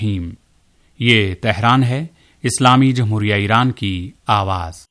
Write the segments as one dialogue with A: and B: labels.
A: یہ تہران ہے، اسلامی جمہوریہ ایران کی آواز۔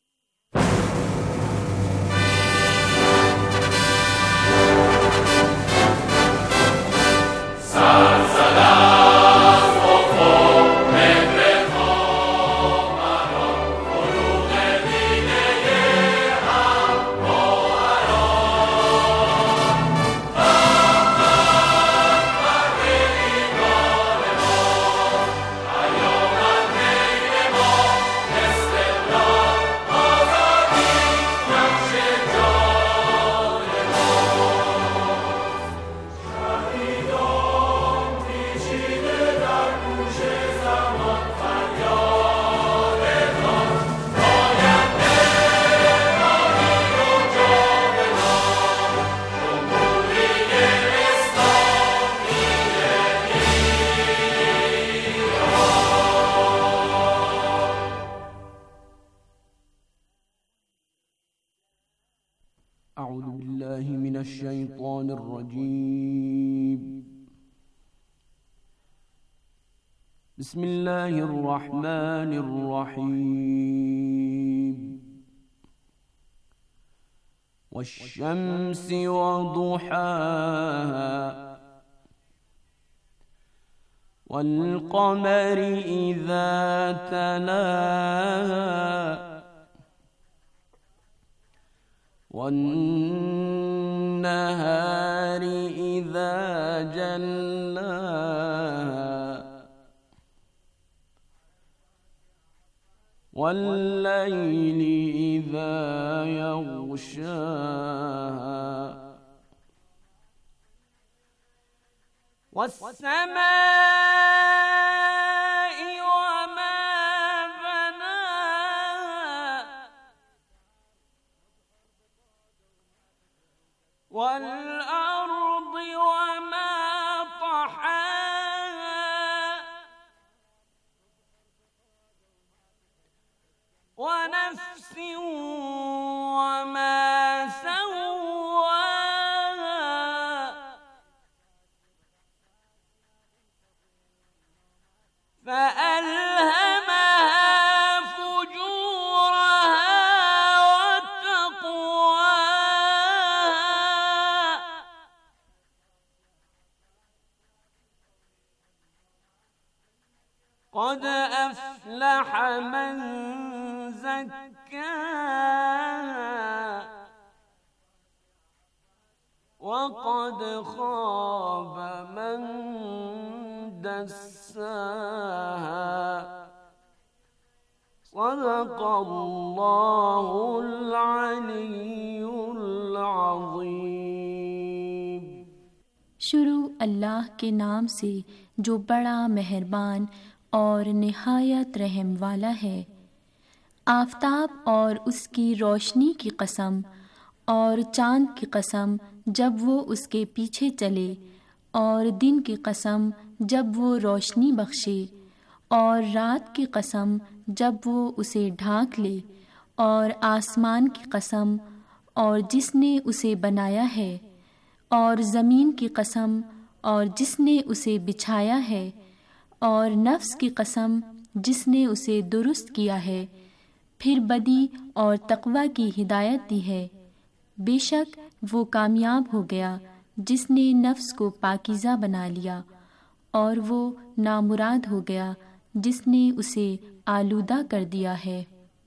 B: اعوذ باللہ من الشیطان الرجیم، بسم اللہ الرحمن الرحیم، والشمس وضحاها والقمر اذا تلاها والنهار إذا جلاها والليل إذا يغشاها والسماء وما بناها والأرض وما طحاها ونفس وما سواها فألهمها فجورها وتقواها قد أفلح من زكاها وقد خاب من دساها صدق اللہ العلی العظیم۔
C: شروع اللہ کے نام سے جو بڑا مہربان اور نہایت رحم والا ہے۔ آفتاب اور اس کی روشنی کی قسم، اور چاند کی قسم جب وہ اس کے پیچھے چلے، اور دن کی قسم جب وہ روشنی بخشے، اور رات کی قسم جب وہ اسے ڈھانک لے، اور آسمان کی قسم اور جس نے اسے بنایا ہے، اور زمین کی قسم اور جس نے اسے بچھایا ہے، اور نفس کی قسم جس نے اسے درست کیا ہے، پھر بدی اور تقوی کی ہدایت دی ہے۔ بے شک وہ کامیاب ہو گیا جس نے نفس کو پاکیزہ بنا لیا، اور وہ نامراد ہو گیا جس نے اسے آلودہ کر دیا ہے۔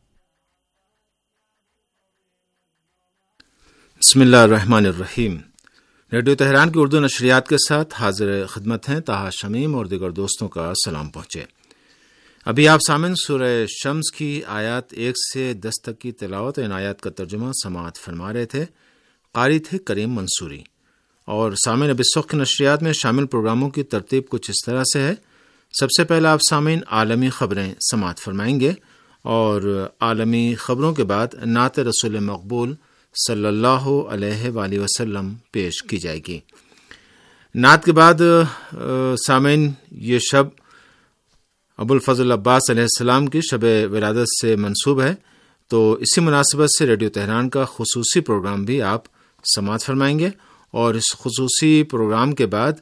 D: بسم اللہ الرحمن الرحیم۔ ریڈیو تہران کی اردو نشریات کے ساتھ حاضر خدمت ہیں طاہر شمیم اور دیگر دوستوں کا سلام پہنچے۔ ابھی آپ سامعین سورہ شمس کی آیات 1 سے 10 تک کی تلاوت، ان آیات کا ترجمہ سماعت فرما رہے تھے، قاری تھے کریم منصوری۔ اور سامعین اب اس وقت نشریات میں شامل پروگراموں کی ترتیب کچھ اس طرح سے ہے۔ سب سے پہلے آپ سامعین عالمی خبریں سماعت فرمائیں گے، اور عالمی خبروں کے بعد نعت رسول مقبول صلی اللہ علیہ وآلہ وسلم پیش کی جائے گی۔ نعت کے بعد سامعین یہ شب ابو الفضل عباس علیہ السلام کی شب ولادت سے منسوب ہے، تو اسی مناسبت سے ریڈیو تہران کا خصوصی پروگرام بھی آپ سماعت فرمائیں گے، اور اس خصوصی پروگرام کے بعد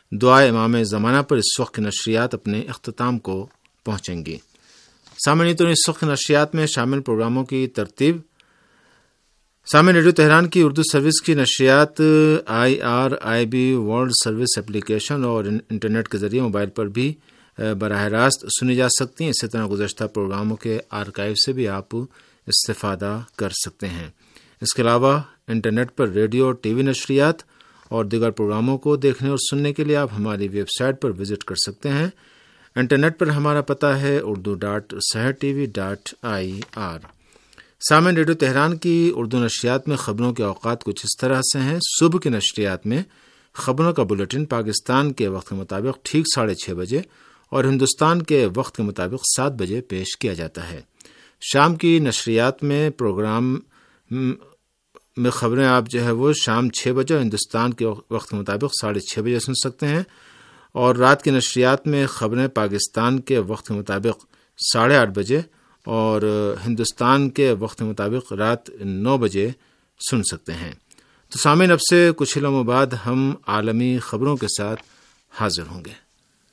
D: دعائے امام زمانہ پر اس وقت کی نشریات اپنے اختتام کو پہنچیں گی۔ سامعین، تو اس وقت نشریات میں شامل پروگراموں کی ترتیب: سامعین، ریڈیو تہران کی اردو سروس کی نشریات IRIB ورلڈ سروس اپلیکیشن اور انٹرنیٹ کے ذریعے موبائل پر بھی براہ راست سنی جا سکتی ہیں۔ اسی طرح گزشتہ پروگراموں کے آرکائیو سے بھی آپ استفادہ کر سکتے ہیں۔ اس کے علاوہ انٹرنیٹ پر ریڈیو اور ٹی وی نشریات اور دیگر پروگراموں کو دیکھنے اور سننے کے لیے آپ ہماری ویب سائٹ پر وزٹ کر سکتے ہیں۔ انٹرنیٹ پر ہمارا پتہ ہے urdu.sehertv.ir۔ سامعین، ریڈیو تہران کی اردو نشریات میں خبروں کے اوقات کچھ اس طرح سے ہیں۔ صبح کی نشریات میں خبروں کا بلیٹن پاکستان کے وقت کے مطابق ٹھیک 6:30 بجے اور ہندوستان کے وقت کے مطابق 7 بجے پیش کیا جاتا ہے۔ شام کی نشریات میں پروگرام میں خبریں آپ وہ شام 6 بجے اور ہندوستان کے وقت کے مطابق 6:30 بجے سن سکتے ہیں، اور رات کی نشریات میں خبریں پاکستان کے وقت کے مطابق 8:30 بجے اور ہندوستان کے وقت کے مطابق رات 9 بجے سن سکتے ہیں۔ تو سامعین، اب سے کچھ لمحوں بعد ہم عالمی خبروں کے ساتھ حاضر ہوں گے۔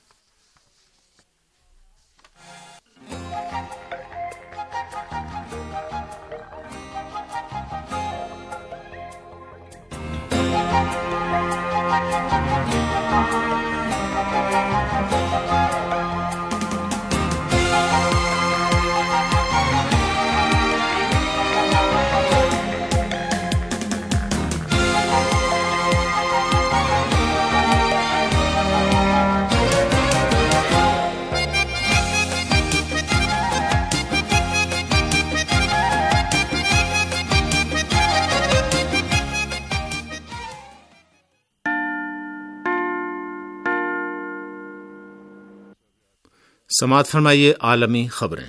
D: سماعت فرمائیے عالمی خبریں۔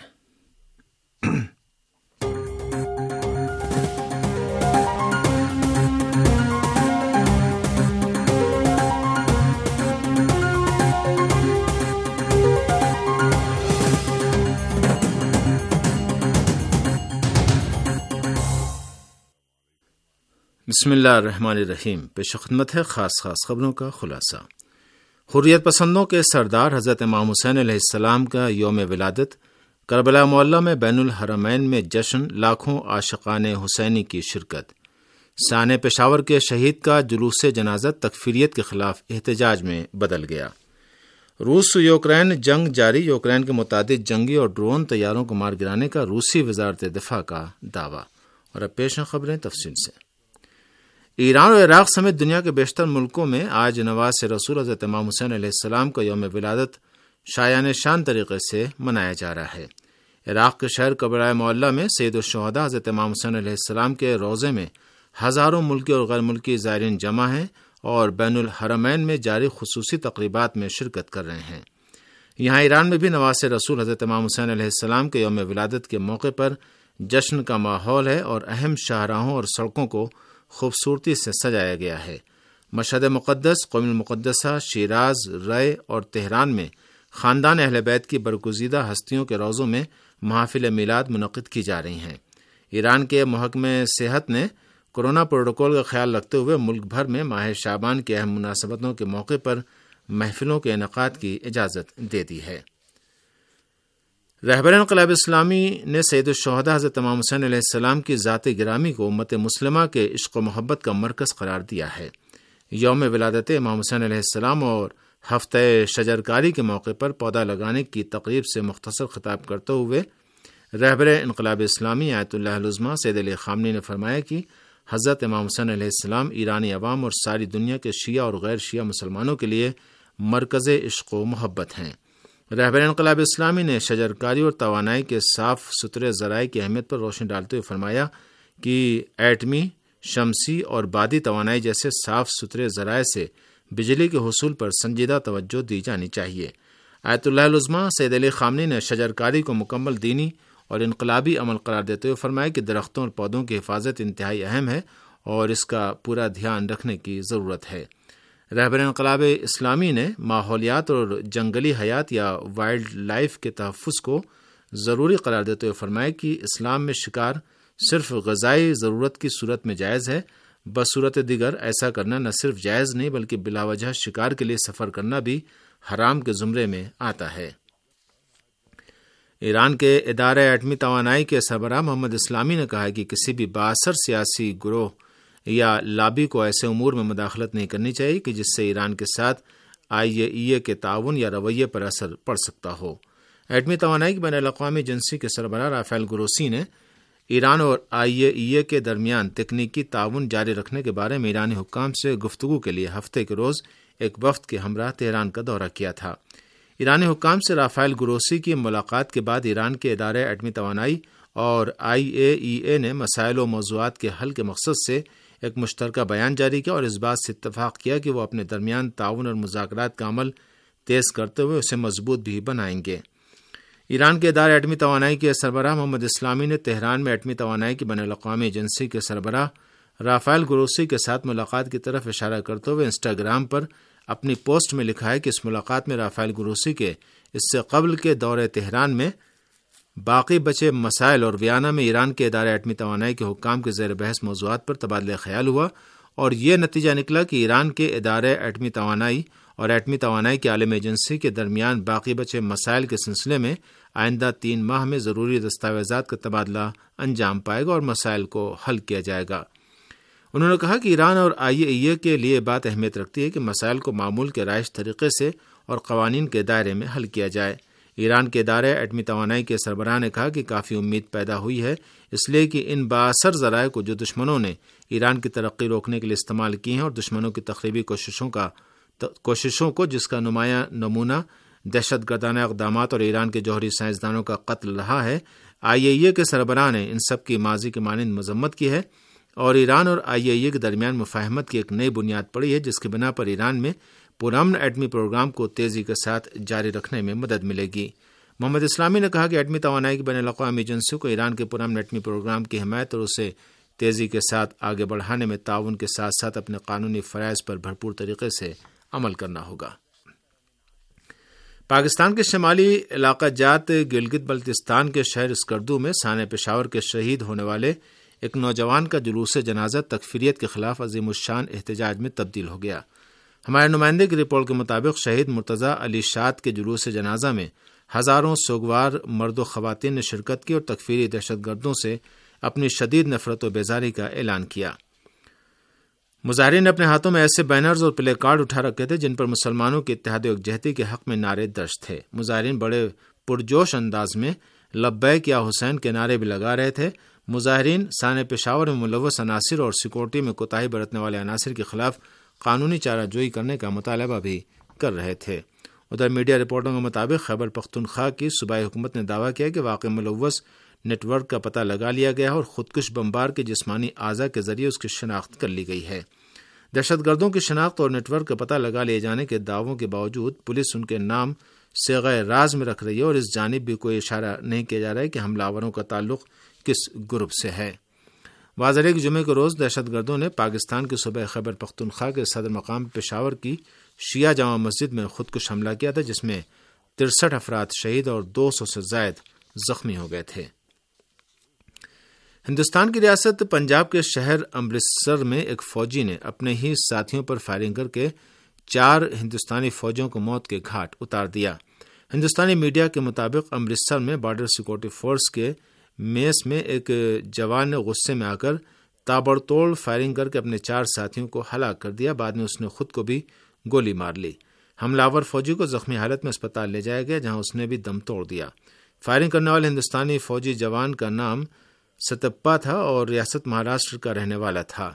D: بسم اللہ الرحمن الرحیم۔ پیش خدمت ہے خاص خبروں کا خلاصہ۔ حریت پسندوں کے سردار حضرت امام حسین علیہ السلام کا یوم ولادت، کربلا معلیٰ میں بین الحرمین میں جشن، لاکھوں عاشقان حسینی کی شرکت۔ سانحہ پشاور کے شہید کا جلوس جنازہ تکفیریت کے خلاف احتجاج میں بدل گیا۔ روس یوکرین جنگ جاری، یوکرین کے متعدد جنگی اور ڈرون طیاروں کو مار گرانے کا روسی وزارت دفاع کا دعویٰ۔ اور اب پیش ہیں خبریں تفصیل سے۔ ایران اور عراق سمیت دنیا کے بیشتر ملکوں میں آج نواز رسول حضرت امام حسین علیہ السلام کا یوم ولادت شایان شان طریقے سے منایا جا رہا ہے۔ عراق کے شہر کربلا معلیٰ میں سید الشہداء حضرت امام حسین علیہ السلام کے روضے میں ہزاروں ملکی اور غیر ملکی زائرین جمع ہیں اور بین الحرمین میں جاری خصوصی تقریبات میں شرکت کر رہے ہیں۔ یہاں ایران میں بھی نواز رسول حضرت امام حسین علیہ السلام کے یوم ولادت کے موقع پر جشن کا ماحول ہے اور اہم شاہراہوں اور سڑکوں کو خوبصورتی سے سجایا گیا ہے۔ مشہد مقدس، قوم المقدسہ، شیراز، رائے اور تہران میں خاندان اہل بیت کی برگزیدہ ہستیوں کے روضوں میں محافل میلاد منعقد کی جا رہی ہیں۔ ایران کے محکمہ صحت نے کورونا پروٹوکول کا خیال رکھتے ہوئے ملک بھر میں ماہ شعبان کے اہم مناسبتوں کے موقع پر محفلوں کے انعقاد کی اجازت دے دی ہے۔ رہبر انقلاب اسلامی نے سید الشہداء حضرت امام حسین علیہ السلام کی ذات گرامی کو امت مسلمہ کے عشق و محبت کا مرکز قرار دیا ہے۔ یوم ولادت امام حسین علیہ السلام اور ہفتہ شجرکاری کے موقع پر پودا لگانے کی تقریب سے مختصر خطاب کرتے ہوئے رہبر انقلاب اسلامی آیت اللہ العظمیٰ سید علی خامنی نے فرمایا کہ حضرت امام حسین علیہ السلام ایرانی عوام اور ساری دنیا کے شیعہ اور غیر شیعہ مسلمانوں کے لیے مرکز عشق و محبت ہیں۔ رہبر انقلاب اسلامی نے شجرکاری اور توانائی کے صاف ستھرے ذرائع کی اہمیت پر روشنی ڈالتے ہوئے فرمایا کہ ایٹمی، شمسی اور بادی توانائی جیسے صاف ستھرے ذرائع سے بجلی کے حصول پر سنجیدہ توجہ دی جانی چاہیے۔ آیت اللہ العظمیٰ سید علی خامنی نے شجرکاری کو مکمل دینی اور انقلابی عمل قرار دیتے ہوئے فرمایا کہ درختوں اور پودوں کی حفاظت انتہائی اہم ہے اور اس کا پورا دھیان رکھنے کی ضرورت ہے۔ رہبر انقلاب اسلامی نے ماحولیات اور جنگلی حیات یا وائلڈ لائف کے تحفظ کو ضروری قرار دیتے ہوئے فرمایا کہ اسلام میں شکار صرف غذائی ضرورت کی صورت میں جائز ہے، بصورت دیگر ایسا کرنا نہ صرف جائز نہیں بلکہ بلا وجہ شکار کے لیے سفر کرنا بھی حرام کے زمرے میں آتا ہے۔ ایران کے ادارہ ایٹمی توانائی کے سربراہ محمد اسلامی نے کہا کہ کسی بھی بااثر سیاسی گروہ یا لابی کو ایسے امور میں مداخلت نہیں کرنی چاہیے کہ جس سے ایران کے ساتھ IAEA کے تعاون یا رویے پر اثر پڑ سکتا ہو۔ ایٹمی توانائی کی بین الاقوامی ایجنسی کے سربراہ رافیل گروسی نے ایران اور IAEA کے درمیان تکنیکی تعاون جاری رکھنے کے بارے میں ایرانی حکام سے گفتگو کے لیے ہفتے کے روز ایک وفد کے ہمراہ تہران کا دورہ کیا تھا۔ ایرانی حکام سے رافیل گروسی کی ملاقات کے بعد ایران کے ادارے ایٹمی توانائی اور IAEA نے مسائل و موضوعات کے حل کے مقصد سے ایک مشترکہ بیان جاری کیا اور اس بات سے اتفاق کیا کہ وہ اپنے درمیان تعاون اور مذاکرات کا عمل تیز کرتے ہوئے اسے مضبوط بھی بنائیں گے۔ ایران کے ادارے ایٹمی توانائی کے سربراہ محمد اسلامی نے تہران میں ایٹمی توانائی کی بین الاقوامی ایجنسی کے سربراہ رافیل گروسی کے ساتھ ملاقات کی طرف اشارہ کرتے ہوئے انسٹاگرام پر اپنی پوسٹ میں لکھا ہے کہ اس ملاقات میں رافیل گروسی کے اس سے قبل کے دورے تہران میں باقی بچے مسائل اور ویانا میں ایران کے ادارے ایٹمی توانائی کے حکام کے زیر بحث موضوعات پر تبادلہ خیال ہوا اور یہ نتیجہ نکلا کہ ایران کے ادارے ایٹمی توانائی اور ایٹمی توانائی کی عالمی ایجنسی کے درمیان باقی بچے مسائل کے سلسلے میں آئندہ 3 ماہ میں ضروری دستاویزات کا تبادلہ انجام پائے گا اور مسائل کو حل کیا جائے گا۔ انہوں نے کہا کہ ایران اور IAEA کے لیے بات اہمیت رکھتی ہے کہ مسائل کو معمول کے رائج طریقے سے اور قوانین کے دائرے میں حل کیا جائے۔ ایران کے ادارے ایٹمی توانائی کے سربراہ نے کہا کہ کافی امید پیدا ہوئی ہے اس لیے کہ ان بااثر ذرائع کو جو دشمنوں نے ایران کی ترقی روکنے کے لیے استعمال کی ہیں اور دشمنوں کی تخریبی کوششوں کو جس کا نمایاں نمونہ دہشت گردانہ اقدامات اور ایران کے جوہری سائنسدانوں کا قتل رہا ہے، IAEA کے سربراہ نے ان سب کی ماضی کے مانند مذمت کی ہے اور ایران اور IAEA کے درمیان مفاہمت کی ایک نئی بنیاد پڑی ہے جس کی بنا پر ایران میں پرامن ایٹمی پروگرام کو تیزی کے ساتھ جاری رکھنے میں مدد ملے گی۔ محمد اسلامی نے کہا کہ ایٹمی توانائی کی بین الاقوامی ایجنسی کو ایران کے پرامن ایٹمی پروگرام کی حمایت اور اسے تیزی کے ساتھ آگے بڑھانے میں تعاون کے ساتھ ساتھ اپنے قانونی فرائض پر بھرپور طریقے سے عمل کرنا ہوگا۔ پاکستان کے شمالی علاقہ جات گلگت بلتستان کے شہر اسکردو میں سانحہ پشاور کے شہید ہونے والے ایک نوجوان کا جلوس جنازہ تکفیریت کے خلاف عظیم الشان احتجاج میں تبدیل ہو گیا۔ ہمارے نمائندے کی رپورٹ کے مطابق شہید مرتضیٰ علی شاد کے جلوس جنازہ میں ہزاروں سوگوار مرد و خواتین نے شرکت کی اور تکفیری دہشت گردوں سے اپنی شدید نفرت و بیزاری کا اعلان کیا۔ مظاہرین نے اپنے ہاتھوں میں ایسے بینرز اور پلے کارڈ اٹھا رکھے تھے جن پر مسلمانوں کی اتحاد و یکجہتی کے حق میں نعرے درج تھے۔ مظاہرین بڑے پرجوش انداز میں لبیک یا حسین کے نعرے بھی لگا رہے تھے۔ مظاہرین سانحہ پشاور میں ملوث عناصر اور سیکورٹی میں کوتاہی برتنے والے عناصر کے خلاف قانونی چارہ جوئی کرنے کا مطالبہ بھی کر رہے تھے۔ ادھر میڈیا رپورٹوں کے مطابق خیبر پختونخوا کی صوبائی حکومت نے دعویٰ کیا کہ واقع ملوث نیٹ ورک کا پتہ لگا لیا گیا ہے اور خودکش بمبار کے جسمانی اعضاء کے ذریعے اس کی شناخت کر لی گئی ہے۔ دہشت گردوں کی شناخت اور نیٹ ورک کا پتہ لگا لیے جانے کے دعووں کے باوجود پولیس ان کے نام صیغہ راز میں رکھ رہی ہے اور اس جانب بھی کوئی اشارہ نہیں کیا جا رہا ہے کہ حملہ آوروں کا تعلق کس گروپ سے ہے۔ واضح ہے کہ جمعے کے روز دہشت گردوں نے پاکستان کے صوبہ خیبر پختونخوا کے صدر مقام پشاور کی شیعہ جامع مسجد میں خودکش حملہ کیا تھا جس میں 63 افراد شہید اور 200 سے زائد زخمی ہو گئے تھے۔ ہندوستان کی ریاست پنجاب کے شہر امرتسر میں ایک فوجی نے اپنے ہی ساتھیوں پر فائرنگ کر کے 4 ہندوستانی فوجیوں کو موت کے گھاٹ اتار دیا۔ ہندوستانی میڈیا کے مطابق امرتسر میں بارڈر سیکورٹی فورس کے میس میں ایک جوان نے غصے میں آ کر تابڑتوڑ فائرنگ کر کے اپنے 4 ساتھیوں کو ہلاک کر دیا۔ بعد میں اس نے خود کو بھی گولی مار لی۔ حملہ آور فوجی کو زخمی حالت میں اسپتال لے جایا گیا جہاں اس نے بھی دم توڑ دیا۔ فائرنگ کرنے والے ہندوستانی فوجی جوان کا نام ستپا تھا اور ریاست مہاراشٹر کا رہنے والا تھا۔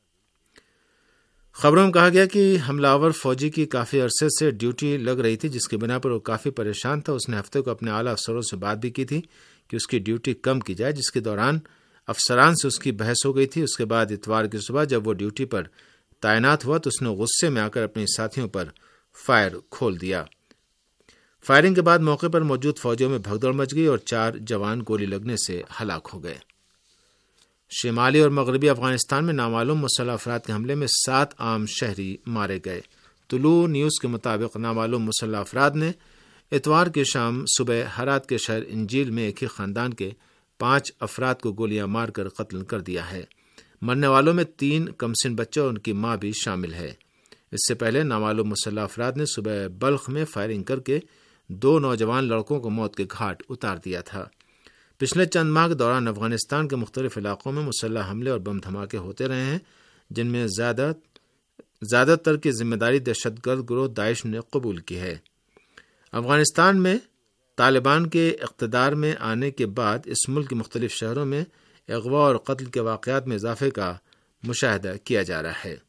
D: خبروں میں کہا گیا کہ حملہ آور فوجی کی کافی عرصے سے ڈیوٹی لگ رہی تھی جس کی بنا پر وہ کافی پریشان تھا۔ اس نے ہفتے کو اپنے اعلیٰ افسروں سے بات بھی کی تھی کہ اس کی ڈیوٹی کم کی جائے جس کے دوران افسران سے اس کی بحث ہو گئی تھی۔ اس کے بعد اتوار کی صبح جب وہ ڈیوٹی پر تعینات ہوا تو اس نے غصے میں آ کر اپنے ساتھیوں پر فائر کھول دیا۔ فائرنگ کے بعد موقع پر موجود فوجیوں میں بھگدڑ مچ گئی اور 4 جوان گولی لگنے سے ہلاک ہو گئے۔ شمالی اور مغربی افغانستان میں نامعلوم مسلح افراد کے حملے میں 7 عام شہری مارے گئے۔ طلوع نیوز کے مطابق نامعلوم مسلح افراد نے اتوار کی شام صبح ہرات کے شہر انجیل میں ایک ہی خاندان کے 5 افراد کو گولیاں مار کر قتل کر دیا ہے۔ مرنے والوں میں 3 کمسن بچے اور ان کی ماں بھی شامل ہے۔ اس سے پہلے نامعلوم مسلح افراد نے صبح بلخ میں فائرنگ کر کے 2 نوجوان لڑکوں کو موت کے گھاٹ اتار دیا تھا۔ پچھلے چند ماہ کے دوران افغانستان کے مختلف علاقوں میں مسلح حملے اور بم دھماکے ہوتے رہے ہیں، جن میں زیادہ تر کی ذمہ داری دہشت گرد گروہ داعش نے قبول کی ہے۔ افغانستان میں طالبان کے اقتدار میں آنے کے بعد اس ملک کے مختلف شہروں میں اغوا اور قتل کے واقعات میں اضافے کا مشاہدہ کیا جا رہا ہے۔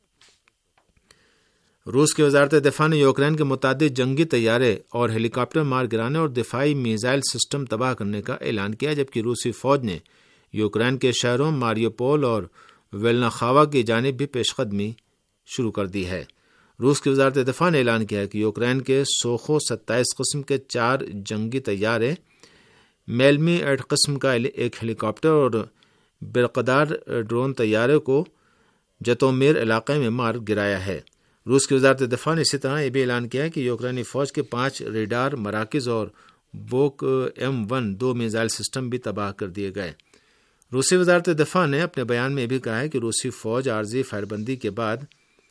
D: روس کی وزارت دفاع نے یوکرین کے متعدد جنگی طیارے اور ہیلی کاپٹر مار گرانے اور دفاعی میزائل سسٹم تباہ کرنے کا اعلان کیا، جبکہ روسی فوج نے یوکرین کے شہروں ماریوپول اور ویلناخاوا کی جانب بھی پیش قدمی شروع کر دی ہے۔ روس کی وزارت دفاع نے اعلان کیا ہے کہ یوکرین کے سوخو 27 قسم کے 4 جنگی طیارے، میلمی 8 قسم کا ایک ہیلی کاپٹر اور برقدار ڈرون طیارے کو جتومیر علاقے میں مار گرایا ہے۔ روس کی وزارت دفاع نے اسی طرح یہ بھی اعلان کیا ہے کہ یوکرینی فوج کے 5 ریڈار مراکز اور بوک M1 2 میزائل سسٹم بھی تباہ کر دیے گئے۔ روسی وزارت دفاع نے اپنے بیان میں یہ بھی کہا ہے کہ روسی فوج عارضی فائر بندی کے بعد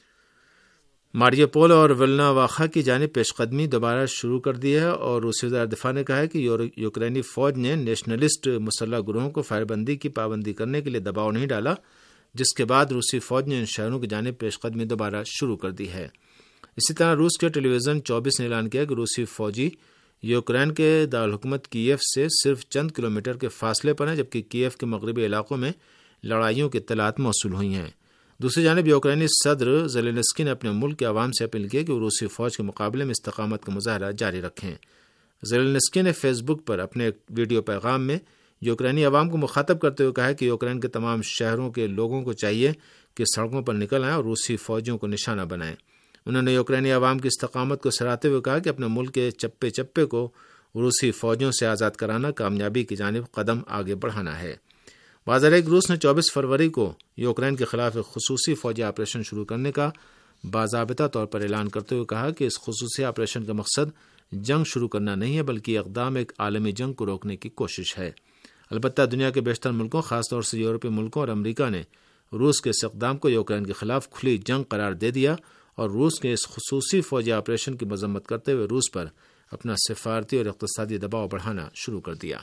D: ماریوپول اور ولناواخا کی جانب پیش قدمی دوبارہ شروع کر دی ہے، اور روسی وزارت دفاع نے کہا ہے کہ یوکرینی فوج نے نیشنلسٹ مسلح گروہوں کو فائر بندی کی پابندی کرنے کے لیے دباؤ نہیں ڈالا، جس کے بعد روسی فوج نے ان شہروں کی جانب پیش قدمی دوبارہ شروع کر دی ہے۔ اسی طرح روس کے ٹیلی ویژن 24 نے اعلان کیا کہ روسی فوجی یوکرین کے دارالحکومت کیف سے صرف چند کلومیٹر کے فاصلے پر ہیں، جبکہ کیف کے مغربی علاقوں میں لڑائیوں کی اطلاعات موصول ہوئی ہیں۔ دوسری جانب یوکرینی صدر زیلنسکی نے اپنے ملک کے عوام سے اپیل کی کہ وہ روسی فوج کے مقابلے میں استقامت کا مظاہرہ جاری رکھیں۔ زیلنسکی نے فیس بک پر اپنے ایک ویڈیو پیغام میں یوکرینی عوام کو مخاطب کرتے ہوئے کہا کہ یوکرین کے تمام شہروں کے لوگوں کو چاہیے کہ سڑکوں پر نکل آئیں اور روسی فوجیوں کو نشانہ بنائیں۔ انہوں نے یوکرینی عوام کی استقامت کو سراہتے ہوئے کہا کہ اپنے ملک کے چپے چپے کو روسی فوجیوں سے آزاد کرانا کامیابی کی جانب قدم آگے بڑھانا ہے۔ بازار روس نے 24 فروری کو یوکرین کے خلاف ایک خصوصی فوجی آپریشن شروع کرنے کا باضابطہ طور پر اعلان کرتے ہوئے کہا کہ اس خصوصی آپریشن کا مقصد جنگ شروع کرنا نہیں ہے، بلکہ یہ اقدام ایک عالمی جنگ کو روکنے کی کوشش ہے۔ البتہ دنیا کے بیشتر ملکوں، خاص طور سے یورپی ملکوں اور امریکہ نے روس کے اس اقدام کو یوکرین کے خلاف کھلی جنگ قرار دے دیا اور روس کے اس خصوصی فوجی آپریشن کی مذمت کرتے ہوئے روس پر اپنا سفارتی اور اقتصادی دباؤ بڑھانا شروع کر دیا۔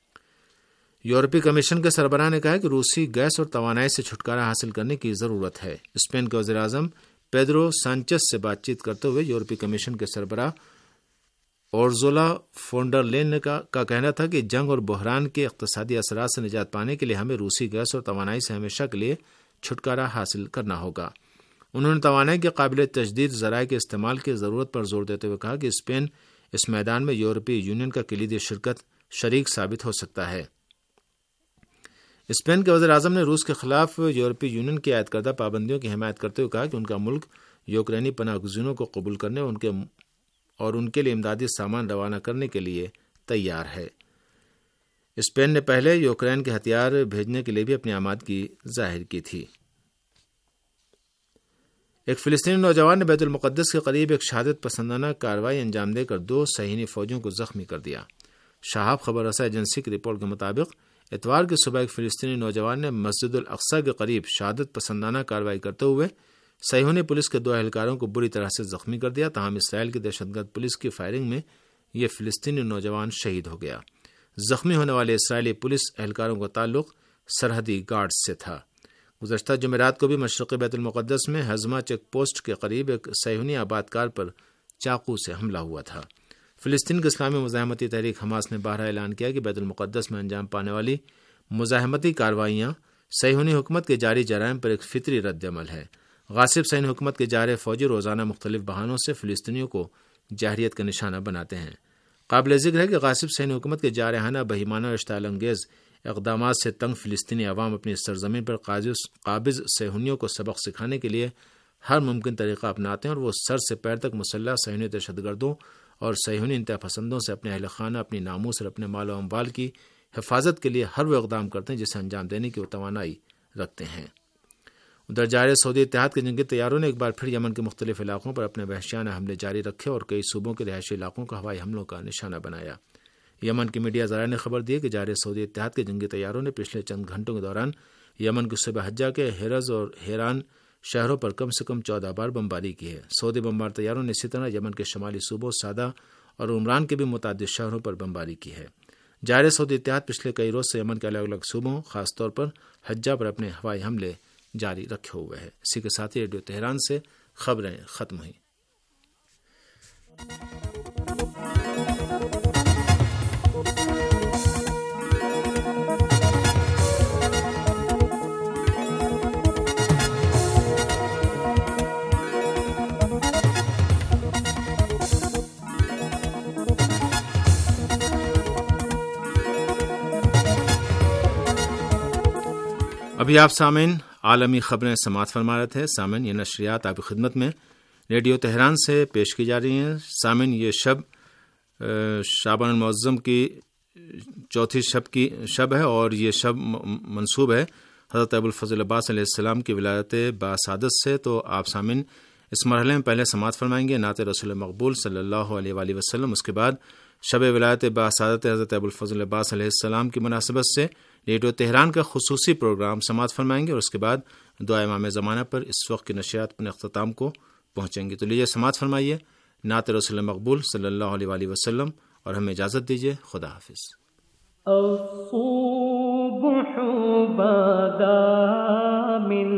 D: یورپی کمیشن کے سربراہ نے کہا کہ روسی گیس اور توانائی سے چھٹکارا حاصل کرنے کی ضرورت ہے۔ اسپین کے وزیر اعظم پیدرو سانچیز سے بات چیت کرتے ہوئے یورپی کمیشن کے سربراہ اورزولا فونڈر لین کا کہنا تھا کہ جنگ اور بحران کے اقتصادی اثرات سے نجات پانے کے لیے ہمیں روسی گیس اور توانائی سے ہمیشہ کے لیے چھٹکارا حاصل کرنا ہوگا۔ انہوں نے توانائی کے قابل تجدید ذرائع کے استعمال کی ضرورت پر زور دیتے ہوئے کہا کہ اسپین اس میدان میں یورپی یونین کا کلیدی شریک ثابت ہو سکتا ہے۔ اسپین کے وزیر اعظم نے روس کے خلاف یورپی یونین کی عائد کردہ پابندیوں کی حمایت کرتے ہوئے کہا کہ ان کا ملک یوکرینی پناہ گزینوں کو قبول کرنے اور ان کے لیے امدادی سامان روانہ کرنے کے لیے تیار ہے۔ اسپین نے پہلے یوکرین کے ہتھیار بھیجنے کے لیے بھی اپنی آمادگی ظاہر کی تھی۔ ایک فلسطینی نوجوان نے بیت المقدس کے قریب ایک شہادت پسندانہ کارروائی انجام دے کر 2 صہیونی فوجیوں کو زخمی کر دیا۔ شہاب خبر رساں ایجنسی کی رپورٹ کے مطابق اتوار کی صبح ایک فلسطینی نوجوان نے مسجد الاقصی کے قریب شہادت پسندانہ کارروائی کرتے ہوئے صہیونی پولیس کے 2 اہلکاروں کو بری طرح سے زخمی کر دیا، تاہم اسرائیل کی دہشت گرد پولیس کی فائرنگ میں یہ فلسطینی نوجوان شہید ہو گیا۔ زخمی ہونے والے اسرائیلی پولیس اہلکاروں کا تعلق سرحدی گارڈز سے تھا۔ گزشتہ جمعرات کو بھی مشرقی بیت المقدس میں ہزمہ چیک پوسٹ کے قریب ایک صہیونی آبادکار پر چاقو سے حملہ ہوا تھا۔ فلسطین کی اسلامی مزاحمتی تحریک حماس نے بارہا اعلان کیا کہ بیت المقدس میں انجام پانے والی مزاحمتی کارروائیاں صہیونی حکومت کے جاری جرائم پر ایک فطری رد عمل ہے۔ غاصب صہیونی حکومت کے جارح فوجی روزانہ مختلف بہانوں سے فلسطینیوں کو جارحیت کا نشانہ بناتے ہیں۔ قابل ذکر ہے کہ غاصب صہیونی حکومت کے جارحانہ، بہیمانہ اور اشتعال انگیز اقدامات سے تنگ فلسطینی عوام اپنی سرزمین پر قابض صہیونیوں کو سبق سکھانے کے لیے ہر ممکن طریقہ اپناتے ہیں، اور وہ سر سے پیر تک مسلح صہیونی دہشت گردوں اور صہیونی انتہا پسندوں سے اپنے اہل خانہ، اپنی ناموس اور اپنے مال و اموال کی حفاظت کے لیے ہر وہ اقدام کرتے ہیں جسے انجام دینے کی وہ توانائی رکھتے ہیں۔ ادھر جارح سعودی اتحاد کے جنگی طیاروں نے ایک بار پھر یمن کے مختلف علاقوں پر اپنے وحشیانہ حملے جاری رکھے اور کئی صوبوں کے رہائشی علاقوں کو ہوائی حملوں کا نشانہ بنایا۔ یمن کی میڈیا ذرائع نے خبر دی کہ جارح سعودی اتحاد کے جنگی طیاروں نے پچھلے چند گھنٹوں کے دوران یمن کے صوبہ حجہ کے ہرز اور حیران شہروں پر کم سے کم 14 بار بمباری کی ہے۔ سعودی بمبار طیاروں نے اسی طرح یمن کے شمالی صوبوں سادہ اور عمران کے بھی متعدد شہروں پر بمباری کی ہے۔ جائر سعودی اتحاد پچھلے کئی روز سے یمن کے الگ الگ صوبوں خاص طور پر حجہ پر اپنے ہوائی حملے جاری رکھے ہوئے ہے۔ اسی کے ساتھ ہی ریڈیو تہران سے خبریں ختم ہوئیں۔ ابھی آپ سامعین عالمی خبریں سماعت فرما رہے تھے۔ سامعین، یہ نشریات آپ کی خدمت میں ریڈیو تہران سے پیش کی جا رہی ہیں۔ سامعین، یہ شعبان المعظم کی چوتھی شب ہے اور یہ شب منسوب ہے حضرت ابوالفضل عباس علیہ السلام کی ولادت باسعادت سے۔ تو آپ سامعین اس مرحلے میں پہلے سماعت فرمائیں گے نعت رسول مقبول صلی اللہ علیہ وآلہ وسلم، اس کے بعد شب ولادت باسعادت حضرت ابوالفضل عباس علیہ السلام کی مناسبت سے ریڈیو تہران کا خصوصی پروگرام سماعت فرمائیں گے اور اس کے بعد دعا امام زمانہ پر اس وقت کی نشریات اپنے اختتام کو پہنچیں گی۔ تو لیجیے سماعت فرمائیے نعت رسول مقبول صلی اللہ علیہ وآلہ وسلم اور ہمیں اجازت دیجیے۔ خدا حافظ۔
B: الصبح بدا من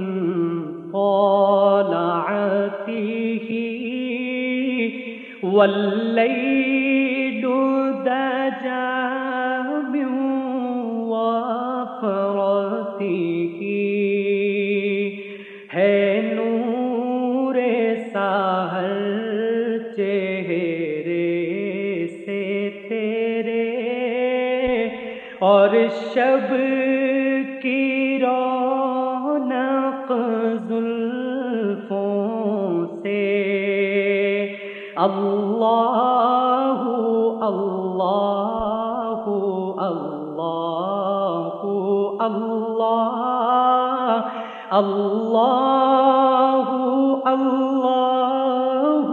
B: طلعته والليل دجى من وفرته ہے نور سحر چہرے سے تیرے اور شب کی رونق زلفوں سے اللہ اللہ اللہ اللہ اللہ اللہ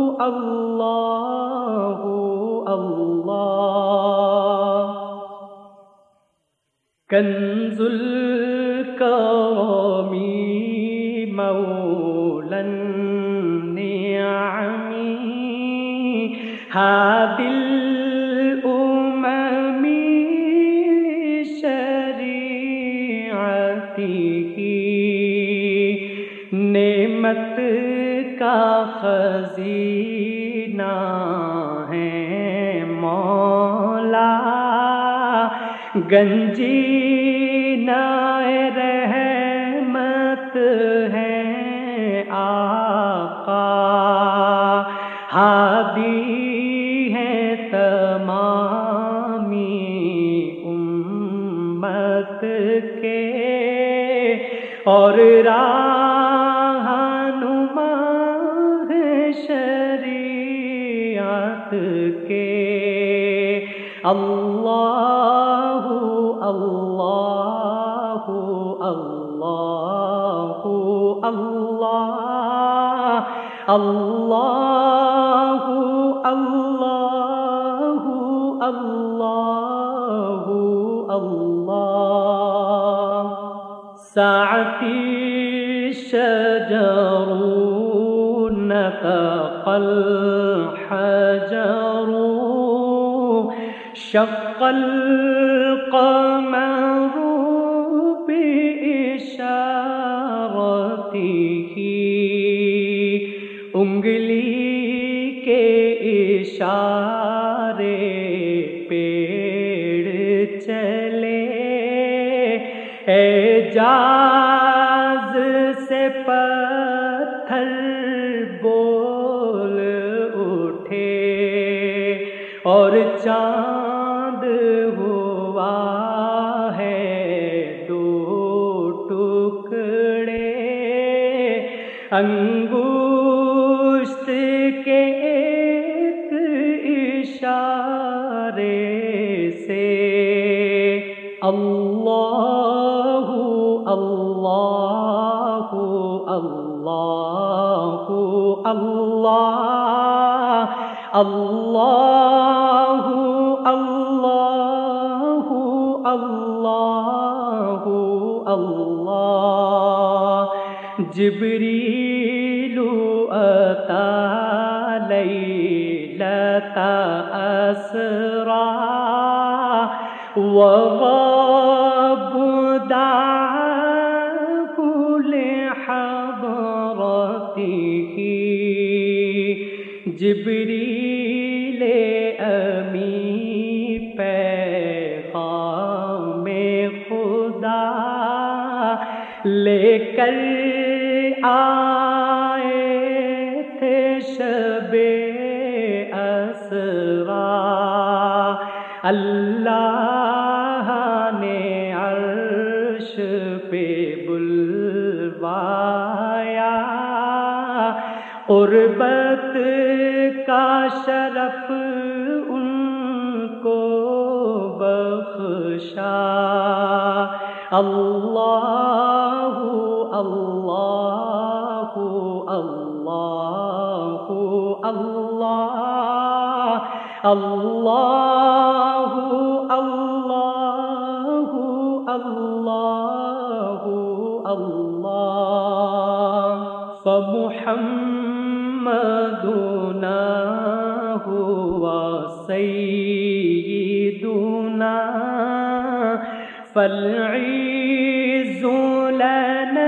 B: اللہ اللہ کنز الکرم مولا النعم هادي الأمم شریعته نعمت کا خزینہ ہے مولا گنجینہ رحمت ہے آقا ہادی ہے تمامی امت کے اور رہنما ہے شریعت کے اللہ اللہ اللہ اللہ اللہ اللہ اللہ اللہ ساعتی شجر نطق الحجر شق القمر بإشارته انگلی کے اشارے پیڑ چلے اعجاز سے پتھر بول اٹھے اور چاند ہوا ہے دو ٹکڑے انگشت کے ایک اشارے سے اللہ اللہ اللہ اللہ اللہ اللہ اللہ اللہ جبریل أتى ليلة أسرى وغاب دعاه لحضرته جبریل امی پیغام خدا لے کر آئے تھے شب اسرا اللہ نے عرش پہ بلوایا قربت کا شرف ان کو بخشا اللہ اللہ اللہ اللہ اللہ اللہ اللہ اللہ فمحمدنا هو سيدنا فالعز لنا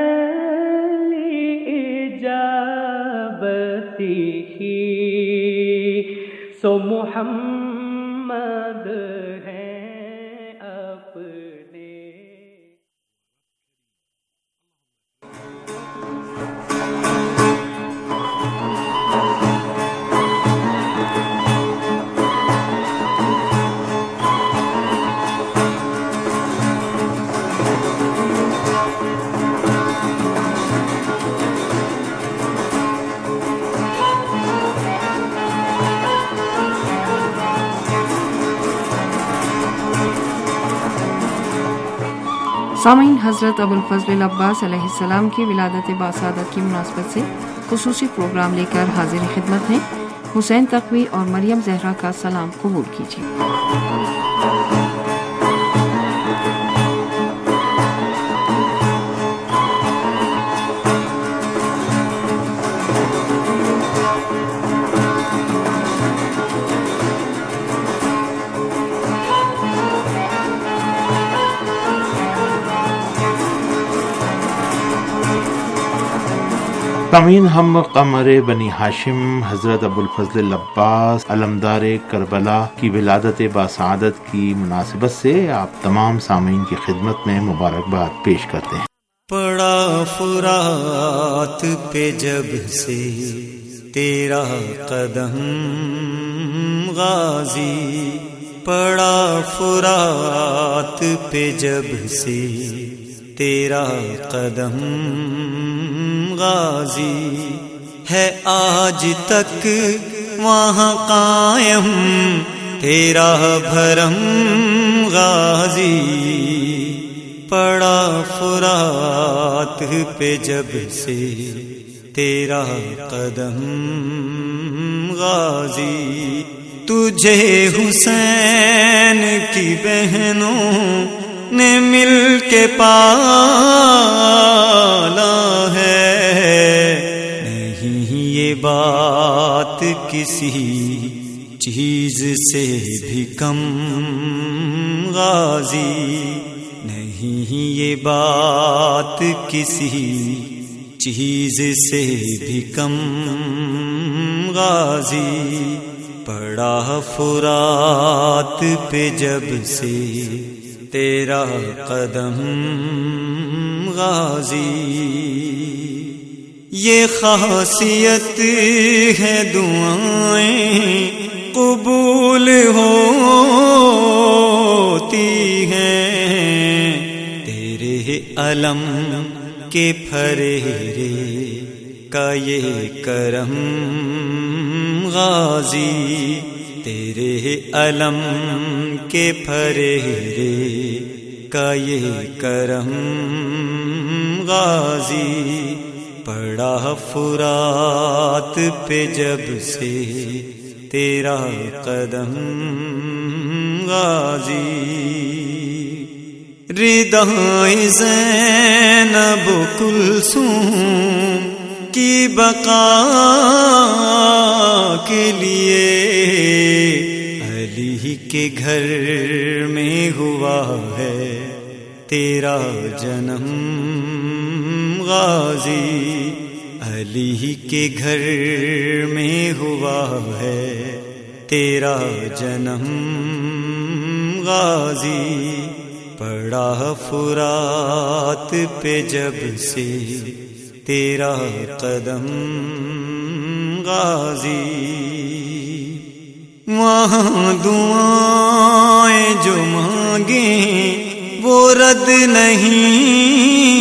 B: لإجابته سو محمد ہے اپنے.
E: سامعین، حضرت ابوالفضل العباس علیہ السلام کی ولادت باسعادت کی مناسبت سے خصوصی پروگرام لے کر حاضر خدمت ہیں. حسین تقوی اور مریم زہرا کا سلام قبول کیجیے.
F: سامعین، ہم قمر بنی ہاشم حضرت ابوالفضل العباس علمدار کربلا کی ولادت باسعادت کی مناسبت سے آپ تمام سامعین کی خدمت میں مبارکباد پیش کرتے ہیں.
G: پڑا فرات پہ جب سے تیرا قدم غازی، پڑا فرات پہ جب سے تیرا قدم غازی، ہے آج تک وہاں قائم تیرا بھرم غازی. پڑا فرات پہ جب سے تیرا قدم غازی، تجھے حسین کی بہنوں نے مل کے پالا ہے. نہیں یہ بات کسی چیز سے بھی کم غازی، نہیں یہ بات کسی چیز سے بھی کم غازی. پڑا فرات پہ جب سے تیرا قدم غازی، یہ خاصیت ہے دعائیں قبول ہوتی ہیں، تیرے علم کے پھریرے کا یہ کرم غازی، تیرے علم کے پھریرے کا یہ کرم غازی. پڑا فرات پہ جب سے تیرا قدم غازی. ردائے زینب و کلثوم کی بقا کے لیے علی کے گھر میں ہوا ہے تیرا جنم غازی، علی کے گھر میں ہوا ہے تیرا جنم غازی، پڑا فرات پہ جب سے تیرا قدم غازی، وہاں دعائیں جو مانگیں وہ رد نہیں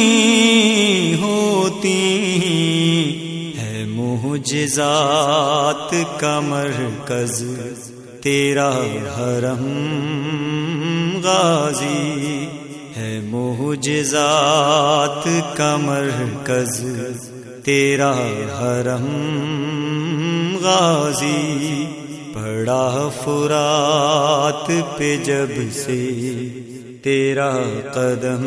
G: ہوتی، ہے معجزات کا مرکز تیرا حرم غازی، ہے معجزات کا مرکز تیرا حرم غازی، پڑا فرات پہ جب سے تیرا قدم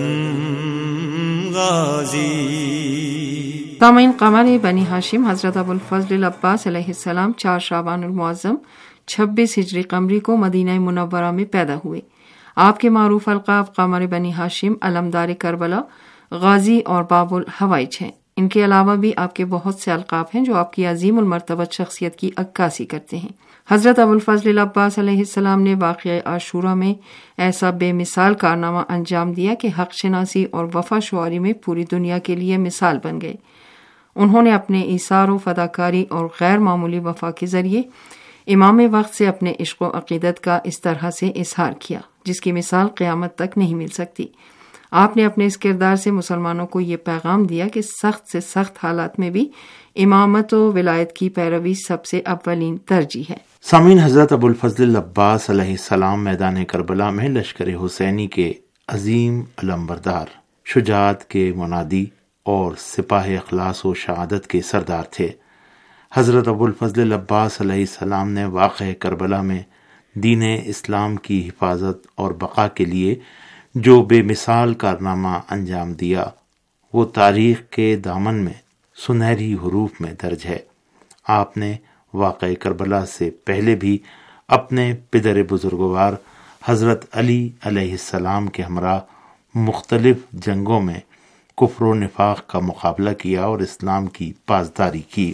G: غازی۔
E: سامعین، قمر بنی ہاشم حضرت ابوالفضل العباس علیہ السلام 4 شعبان المعظم 26 ہجری قمری کو مدینہ منورہ میں پیدا ہوئے۔ آپ کے معروف القاب قمر بنی ہاشم، علمدار کربلا، غازی اور باب الحوائج ہیں۔ ان کے علاوہ بھی آپ کے بہت سے القاب ہیں جو آپ کی عظیم المرتبت شخصیت کی عکاسی کرتے ہیں۔ حضرت ابوالفضل العباس علیہ السلام نے واقعہ عاشورہ میں ایسا بے مثال کارنامہ انجام دیا کہ حق شناسی اور وفا شعاری میں پوری دنیا کے لیے مثال بن گئے۔ انہوں نے اپنے ایثار و فداکاری اور غیر معمولی وفا کے ذریعے امام وقت سے اپنے عشق و عقیدت کا اس طرح سے اظہار کیا جس کی مثال قیامت تک نہیں مل سکتی۔ آپ نے اپنے اس کردار سے مسلمانوں کو یہ پیغام دیا کہ سخت سے سخت حالات میں بھی امامت و ولایت کی پیروی سب سے اولین ترجیح ہے۔
F: سامعین، حضرت ابوالفضل العباس علیہ السلام میدان کربلا میں لشکر حسینی کے عظیم علمبردار، شجاعت کے منادی اور سپاہ اخلاص و شہادت کے سردار تھے۔ حضرت ابوالفضل العباس علیہ السلام نے واقعہ کربلا میں دین اسلام کی حفاظت اور بقا کے لیے جو بے مثال کارنامہ انجام دیا وہ تاریخ کے دامن میں سنہری حروف میں درج ہے۔ آپ نے واقعہ کربلا سے پہلے بھی اپنے پدر بزرگوار حضرت علی علیہ السلام کے ہمراہ مختلف جنگوں میں کفر و نفاق کا مقابلہ کیا اور اسلام کی پاسداری کی۔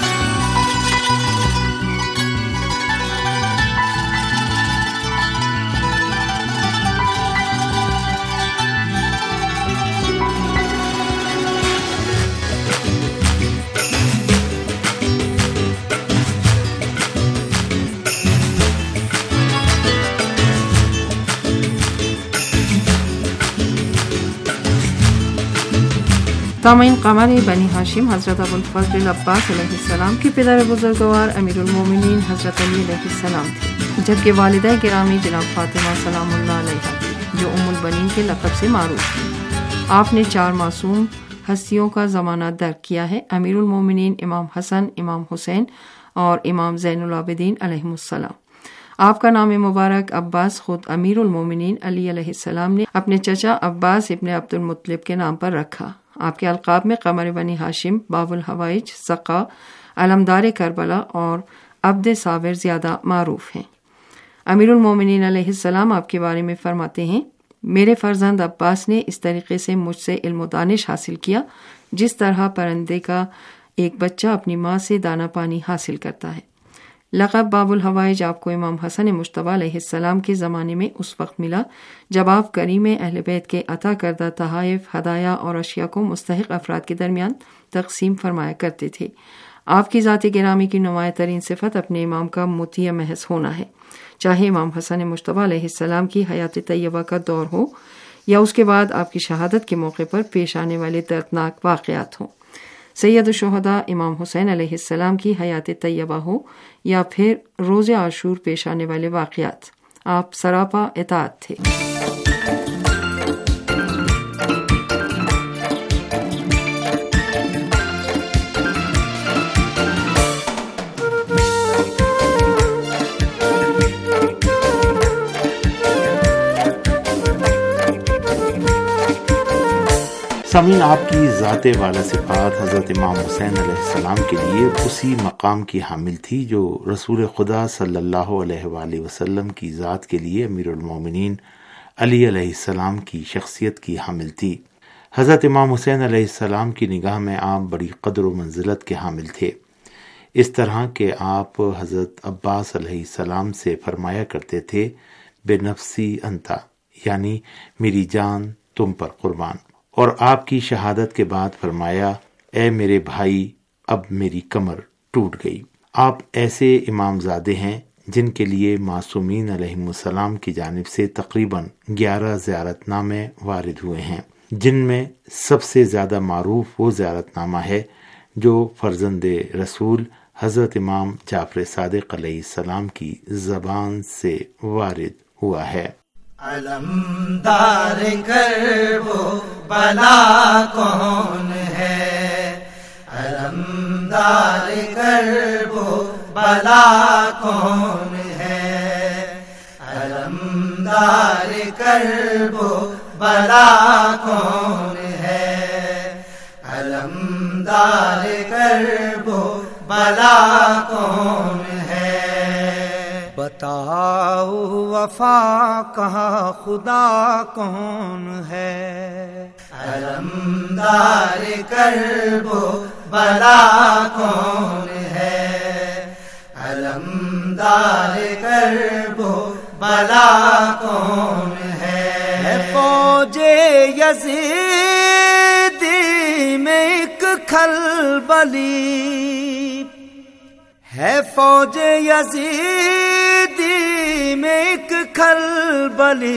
E: سامعین، قمر بنی ہاشم حضرت ابوالفضل العباس علیہ السلام کے پدر بزرگوار امیر المومنین حضرت علی علیہ السلام تھے، جبکہ والدہ گرامی جناب فاطمہ سلام اللہ علیہا جو ام البنین کے لقب سے معروف ہیں۔ آپ نے 4 معصوم ہستیوں کا زمانہ درک کیا ہے: امیر المومنین امام حسن، امام حسین اور امام زین العابدین علیہم السلام۔ آپ کا نام مبارک عباس خود امیر المومنین علی علیہ السلام نے اپنے چچا عباس ابن عبد المطلب کے نام پر رکھا۔ آپ کے القاب میں قمر بنی ہاشم، باب الحوائج، سقا، علمدار کربلا اور عبد صابر زیادہ معروف ہیں۔ امیر المومنین علیہ السلام آپ کے بارے میں فرماتے ہیں: میرے فرزند عباس نے اس طریقے سے مجھ سے علم و دانش حاصل کیا جس طرح پرندے کا ایک بچہ اپنی ماں سے دانہ پانی حاصل کرتا ہے۔ لقب باب الحوائج آپ کو امام حسن مجتبی علیہ السلام کے زمانے میں اس وقت ملا جب آپ کریم اہل بیت کے عطا کردہ تحائف، ہدایہ اور اشیاء کو مستحق افراد کے درمیان تقسیم فرمایا کرتے تھے۔ آپ کی ذات گرامی کی نمایاں ترین صفت اپنے امام کا مطیع محض ہونا ہے، چاہے امام حسن مجتبی علیہ السلام کی حیات طیبہ کا دور ہو یا اس کے بعد آپ کی شہادت کے موقع پر پیش آنے والے دردناک واقعات ہوں، سید الشہداء امام حسین علیہ السلام کی حیات طیبہ ہو یا پھر روز عاشور پیش آنے والے واقعات، آپ سراپا اطاعت تھے۔
F: سامعین، آپ کی ذات والا صفات حضرت امام حسین علیہ السلام کے لیے اسی مقام کی حامل تھی جو رسول خدا صلی اللہ علیہ وآلہ وسلم کی ذات کے لیے امیر المومنین علی علیہ السلام کی شخصیت کی حامل تھی۔ حضرت امام حسین علیہ السلام کی نگاہ میں آپ بڑی قدر و منزلت کے حامل تھے، اس طرح کہ آپ حضرت عباس علیہ السلام سے فرمایا کرتے تھے بے نفسی انتا، یعنی میری جان تم پر قربان، اور آپ کی شہادت کے بعد فرمایا اے میرے بھائی اب میری کمر ٹوٹ گئی۔ آپ ایسے امام زادے ہیں جن کے لیے معصومین علیہم السلام کی جانب سے تقریباً 11 زیارت نامے وارد ہوئے ہیں، جن میں سب سے زیادہ معروف وہ زیارت نامہ ہے جو فرزند رسول حضرت امام جعفر صادق علیہ السلام کی زبان سے وارد ہوا ہے۔
H: علمدار کرب و بلا کون ہے، علمدار کرب و بلا کون ہے، علمدار کرب و بلا کون ہے، علمدار کرب و بلا کون ہے۔ بتاؤ وفا کہا خدا کون ہے، علمدار کرب و بلا کون ہے، علمدار کرب و بلا کون ہے۔ فوج یزیدی میں ایک کھلبلی ہے، فوج یزیدی میں ایک کھلبلی،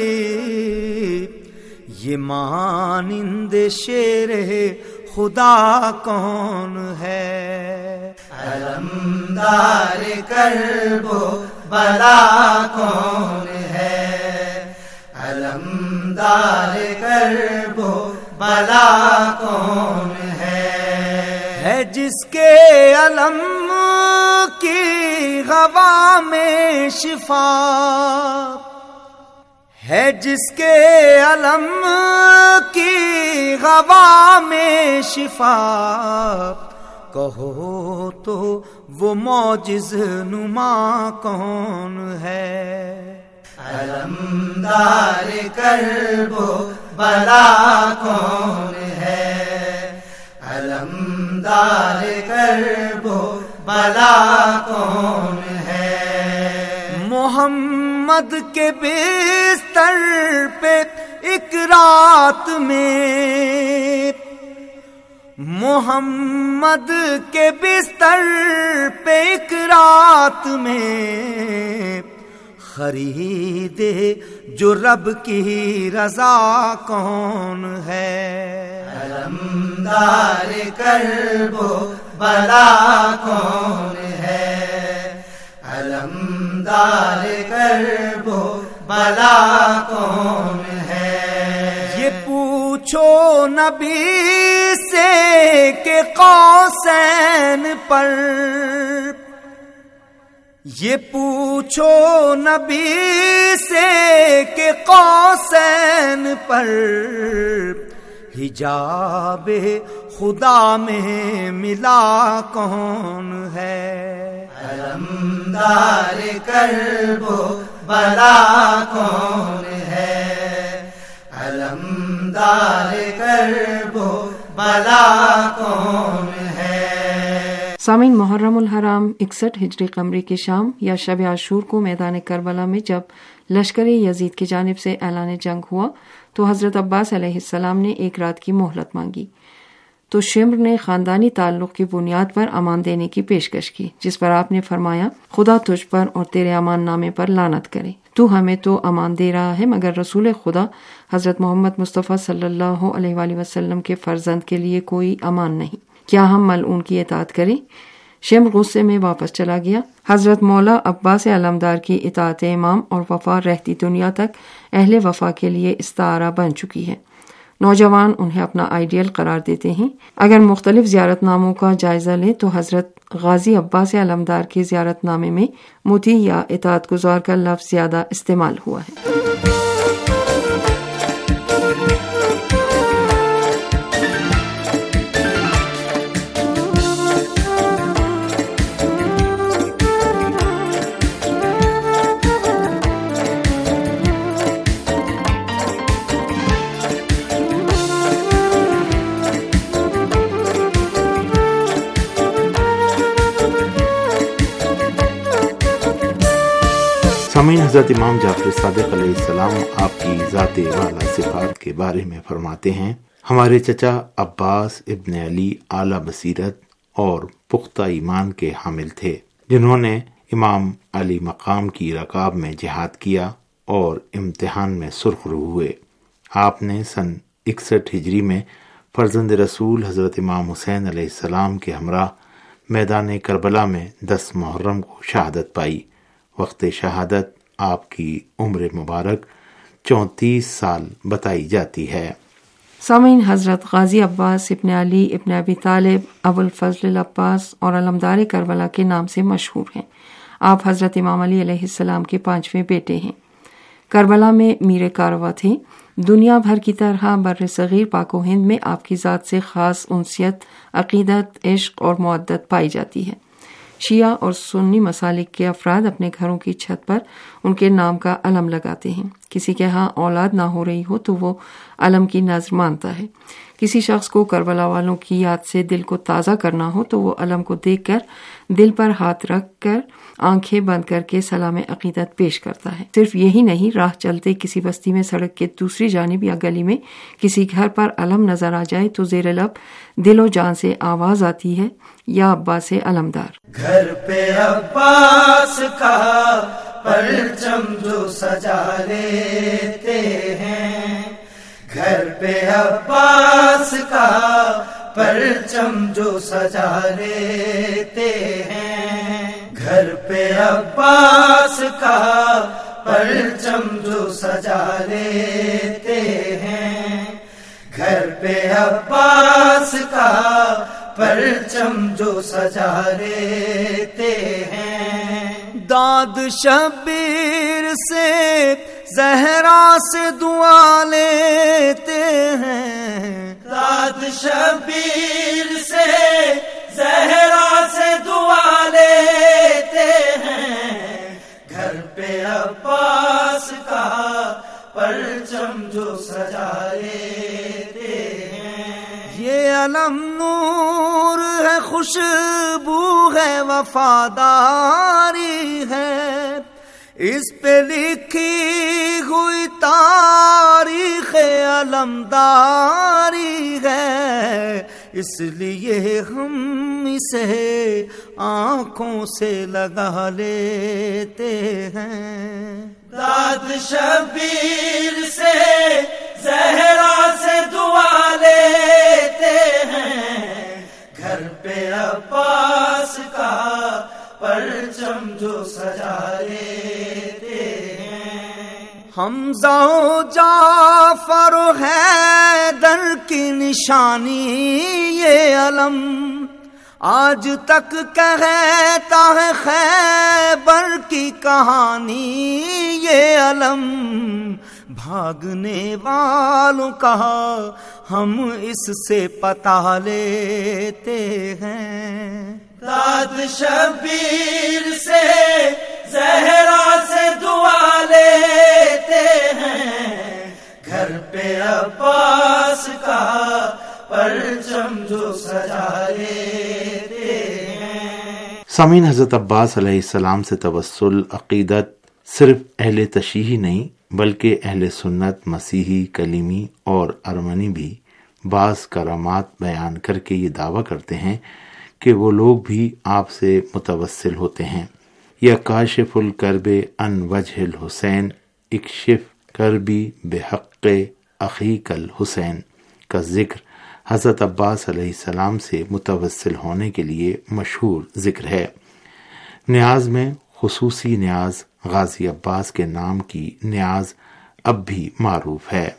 H: یہ مانند شیر خدا کون ہے، علمدار کرب و بلا کون ہے، علمدار کرب و بلا کون ہے۔ جس کے علم کی ہوا میں شفا ہے، جس کے علم کی ہوا میں شفا، کہو تو وہ معجز نما کون ہے، علمدار کرب و بلا کون ہے، علمدار کرب و بلا کون ہے۔ محمد کے بستر پہ ایک رات میں، محمد کے بستر پہ ایک رات میں، خریدے جو رب کی رضا کون ہے، علمدار کرب و بلا کون ہے، علمدار کرب و بلا کون ہے۔ یہ پوچھو نبی سے کہ قوسین پر، یہ پوچھو نبی سے کہ قوسین پر، حجاب خدا میں ملا کون ہے، علمدار کرب و بلا کون ہے، علمدار کرب و بلا کون ہے۔
E: سامعین، محرم الحرام 61 ہجری قمری کی شام یا شب عاشور کو میدان کربلا میں جب لشکر یزید کی جانب سے اعلان جنگ ہوا تو حضرت عباس علیہ السلام نے ایک رات کی مہلت مانگی، تو شمر نے خاندانی تعلق کی بنیاد پر امان دینے کی پیشکش کی، جس پر آپ نے فرمایا خدا تجھ پر اور تیرے امان نامے پر لعنت کرے، تو ہمیں تو امان دے رہا ہے مگر رسول خدا حضرت محمد مصطفیٰ صلی اللہ علیہ وآلہ وسلم کے فرزند کے لیے کوئی امان نہیں، کیا ہم ملعون کی اطاعت کریں؟ شمر غصے میں واپس چلا گیا۔ حضرت مولا عباس علمدار کی اطاعت امام اور وفا رہتی دنیا تک اہل وفا کے لیے استعارہ بن چکی ہے۔ نوجوان انہیں اپنا آئیڈیل قرار دیتے ہیں۔ اگر مختلف زیارت ناموں کا جائزہ لیں تو حضرت غازی عباس علمدار کے زیارت نامے میں مطیع یا اطاعت گزار کا لفظ زیادہ استعمال ہوا ہے۔
F: حضرت امام جعفر صادق علیہ السلام آپ کی ذات والا صفات کے بارے میں فرماتے ہیں، ہمارے چچا عباس ابن علی اعلیٰ بصیرت اور پختہ ایمان کے حامل تھے، جنہوں نے امام علی مقام کی رکاب میں جہاد کیا اور امتحان میں سرخ رو ہوئے۔ آپ نے سن 61 ہجری میں فرزند رسول حضرت امام حسین علیہ السلام کے ہمراہ میدان کربلا میں 10 محرم کو شہادت پائی۔ وقت شہادت آپ کی عمر مبارک 34 سال بتائی جاتی ہے۔
E: سامعین، حضرت غازی عباس ابن علی ابن ابی طالب ابو الفضل العباس اور علمدار کربلا کے نام سے مشہور ہیں۔ آپ حضرت امام علی علیہ السلام کے 5ویں بیٹے ہیں۔ کربلا میں میر کاروا تھے۔ دنیا بھر کی طرح بر صغیر پاک و ہند میں آپ کی ذات سے خاص انسیت، عقیدت، عشق اور مودت پائی جاتی ہے۔ شیعہ اور سنی مسالک کے افراد اپنے گھروں کی چھت پر ان کے نام کا علم لگاتے ہیں۔ کسی کے ہاں اولاد نہ ہو رہی ہو تو وہ علم کی نذر مانتا ہے۔ کسی شخص کو کربلا والوں کی یاد سے دل کو تازہ کرنا ہو تو وہ علم کو دیکھ کر دل پر ہاتھ رکھ کر آنکھیں بند کر کے سلام عقیدت پیش کرتا ہے۔ صرف یہی نہیں، راہ چلتے کسی بستی میں سڑک کے دوسری جانب یا گلی میں کسی گھر پر علم نظر آ جائے تو زیر لب دل و جان سے آواز آتی ہے، یا عباس علمدار۔
H: گھر پہ عباس کا پرچم جو سجا لیتے ہیں، گھر پہ عباس کا پرچم جو سجا لیتے ہیں، گھر پہ عباس کا پرچم جو سجا لیتے ہیں، گھر پہ عباس کا پرچم جو سجا لیتے ہیں۔
G: داد شبیر سے زہرا سے دعا لیتے ہیں،
H: داد شبیر سے زہرا سے دعا لیتے ہیں، گھر پہ عباس کا پرچم جو سجا لیتے ہیں۔
G: یہ علم نور ہے، خوشبو ہے، وفاداری ہے، اس پہ لکھی ہوئی تاریخ علمداری ہے، اس لیے ہم اسے آنکھوں سے لگا لیتے ہیں۔
H: داد شبیر سے زہرا سے دعا لیتے ہیں، گھر پہ عباس کا پرچم جو سجا لیتے ہیں۔
G: حمزہ و جعفر و حیدر کی نشانی یہ علم آج تک کہتا ہے، خیبر کی کہانی یہ علم، بھاگنے والوں کا ہم اس سے پتہ لیتے ہیں۔
H: داد شبیر سے زہرا سے دعا لیتے ہیں، گھر پہ عباس کا پرچم جو سجا لیتے ہیں۔
F: سامعین، حضرت عباس علیہ السلام سے توسل عقیدت صرف اہل تشیعی نہیں بلکہ اہل سنت، مسیحی، کلیمی اور ارمنی بھی بعض کرامات بیان کر کے یہ دعویٰ کرتے ہیں کہ وہ لوگ بھی آپ سے متوسل ہوتے ہیں۔ یا کاشف الکرب عن وجہ الحسین اکشف کربی بحق اخیک الحسین کا ذکر حضرت عباس علیہ السلام سے متوسل ہونے کے لیے مشہور ذکر ہے۔ نیاز میں خصوصی نیاز غازی عباس کے نام کی نیاز اب بھی معروف ہے۔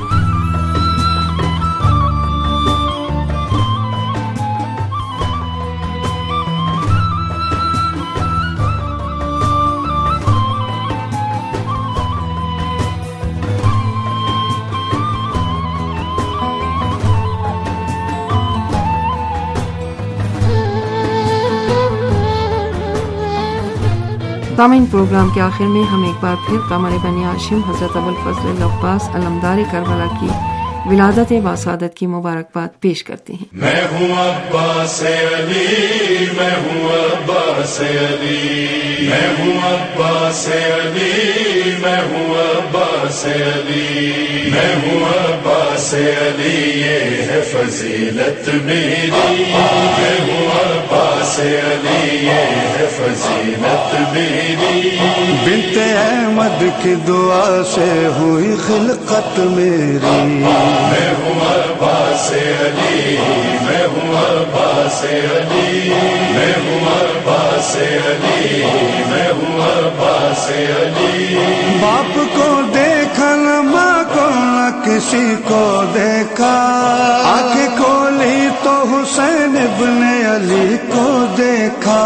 E: سامعین، پروگرام کے آخر میں ہم ایک بار پھر قمر بنی ہاشم حضرت ابو الفضل العباس علمدار کربلا کی विलादत बासादत की मुबारकबाद पेश करते हैं।
I: मैं हूँ अब्बास अली, मैं हूँ अब्बास अली, मैं हूँ अब्बास अली, मैं हूँ अब्बास अली, मैं हूँ अब्बास अली, ये है फजीलत मेरी, मैं हूँ अब्बास अली, ये है फजीलत मेरी।
J: बिन्ते अहमद की दुआ से हुई खिलकत मेरी,
I: मैं हूँ अब्बास अली, मैं हूँ अब्बास अली, मैं हूँ अब्बास अली, मैं हूँ अब्बास अली।
J: बाप को देखा न माँ को न किसी को देखा, आंखें खोली तो हुसैन इब्ने अली को देखा,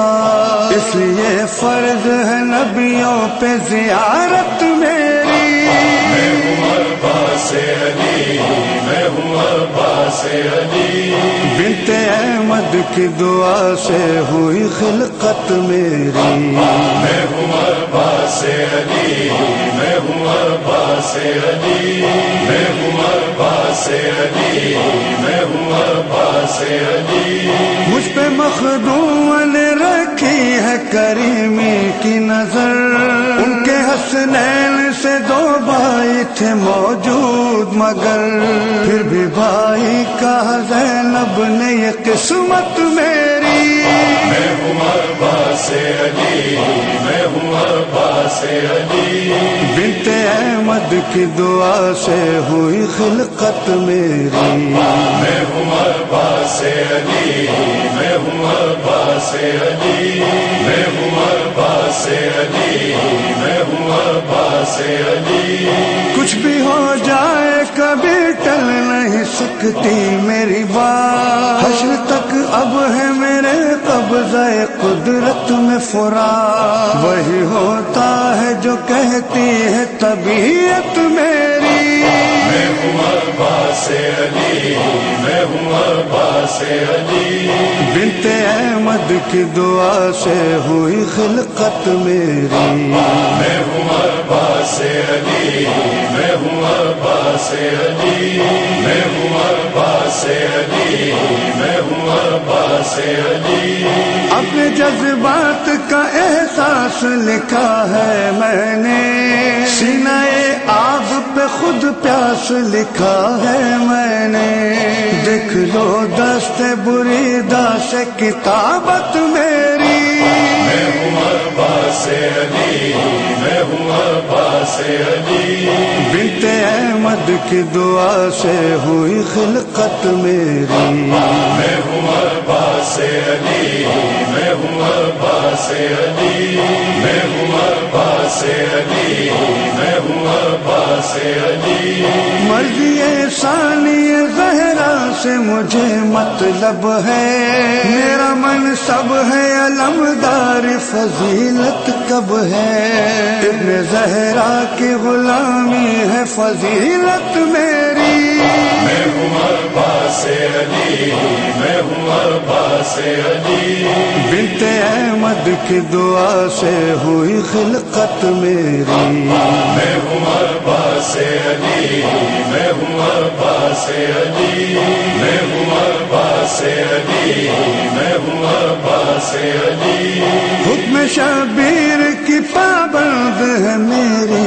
J: इसलिए फर्ज है नबियों पे जियारत मेरी।
I: मैं हूँ अब्बास अली, मैं हूँ अब्बास अली,
J: बिन्ते अहमद की दुआ से हुई खिलकत मेरी।
I: मैं हूँ अब्बास अली, मैं हूँ अब्बास अली, मैं हूँ अब्बास अली, मैं हूँ अब्बास अली।
J: मुझ पे मखदूम ने रखी है करीमी की नजर, उनके हसनैन से दो भाई थे मौजूद मगर, फिर भी भाई कहा ज़ैनब ने ये किस्मत मेरी।
I: मैं हूँ अब्बास अली, मैं हूँ अब्बास अली,
J: बिन्ते अहमद की दुआ से हुई खिलकत मेरी।
I: मैं हूँ अब्बास अली, मैं हूँ अब्बास अली, मैं हूँ अब्बास अली, मैं हूँ अब्बास अली।
J: कुछ भी हो जाए कभी टल नहीं सकती मेरी बात, हश्र तक अब है मेरे कब्ज़े कुदरत में फुरात, वही होता है जो कहती है तबीयत मेरी।
I: मैं हूँ अब्बास अली, मैं हूँ अब्बास अली,
J: बिन्ते अहमद की दुआ से हुई खिलकत मेरी।
I: मैं हूँ अब्बास अली, मैं हूँ अब्बास अली, मैं हूँ अब्बास अली, मैं हूँ अब्बास अली।
J: अपने जज्बात का एहसास लिखा है मैंने, सीनाए आग पे खुद प्यास लिखा है मैंने, देख लो दस्ते बुरीदा से किताबत मेरी।
I: मैं हूँ अब्बास अली, मैं हूँ अब्बास अली,
J: बिन्ते अहमद की दुआ से हुई खिलकत मेरी।
I: मैं हूँ अब्बास अली, मैं हूँ अब्बास अली, मैं हूँ अब्बास अली, मैं हूँ अब्बास अली।
J: मर्ज़ी सानी ज़हरा से मुझे मतलब है, मेरा मन सब है अलमदार फजीलत कब है, इब्ने ज़हरा की गुलामी है फजीलत मेरी।
I: मैं हूँ अब्बास अली, मैं हूँ अब्बास अली,
J: बिन्ते अहमद की दुआ से हुई खिलकत मेरी।
I: मैं हूँ अब्बास अली, मैं हूँ अब्बास अली, मैं हूँ अब्बास अली, मैं हूँ अब्बास अली।
J: हुक्म शबीर की पाबंद है मेरी